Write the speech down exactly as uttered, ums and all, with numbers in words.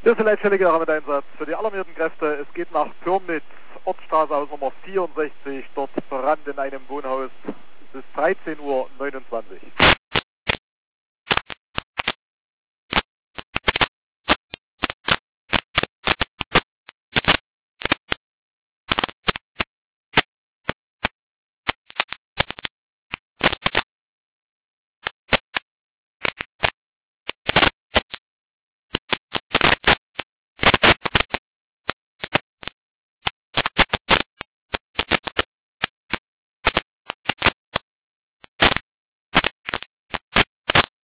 Das ist die Leitstelle Gera mit Einsatz für die alarmierten Kräfte. Es geht nach Pürmnitz, Ortsstraße aus Nummer vierundsechzig, dort Brand in einem Wohnhaus. Es ist dreizehn Uhr neunundzwanzig.